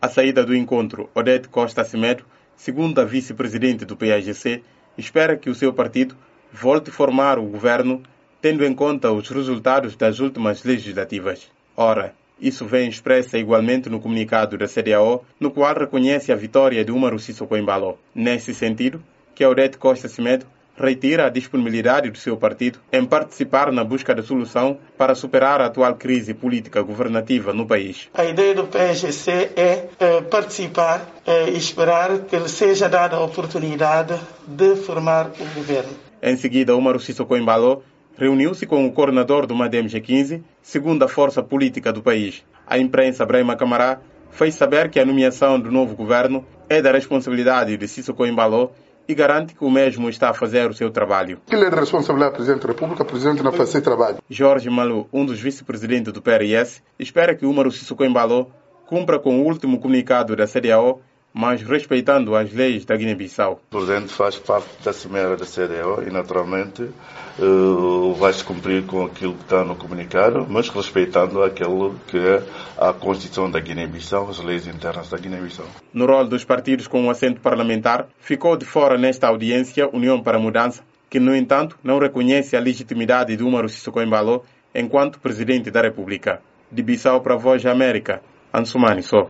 A saída do encontro, Odete Costa Semedo, segunda vice-presidente do PAGC, espera que o seu partido volte a formar o governo, tendo em conta os resultados das últimas legislativas. Ora, isso vem expressa igualmente no comunicado da CDAO, no qual reconhece a vitória de Umaru Sissoko Embalo. Nesse sentido, que Odete Costa Semedo reitera a disponibilidade do seu partido em participar na busca da solução para superar a atual crise política governativa no país. A ideia do PAGC é participar e esperar que lhe seja dada a oportunidade de formar o governo. Em seguida, Umaru Sissoko Embalo reuniu-se com o coordenador do MADEM G15, segunda força política do país. A imprensa Brahima Camará fez saber que a nomeação do novo governo é da responsabilidade de Sissoko Embalo e garante que o mesmo está a fazer o seu trabalho. Ele é de responsabilidade do Presidente da República, o Presidente não faz seu trabalho. Jorge Malu, um dos vice-presidentes do PRS, espera que Umaru Sissoko Embalo cumpra com o último comunicado da CDAO, mas respeitando as leis da Guiné-Bissau. O Presidente faz parte da Cimeira da CDAO e, naturalmente, vai-se cumprir com aquilo que está no comunicado, mas respeitando aquilo que é a Constituição da Guiné-Bissau, as leis internas da Guiné-Bissau. No rol dos partidos com um assento parlamentar, ficou de fora nesta audiência União para a Mudança, que, no entanto, não reconhece a legitimidade de Umaru Sissoko Embalo enquanto Presidente da República. De Bissau para a Voz da América, Ansumani Sow.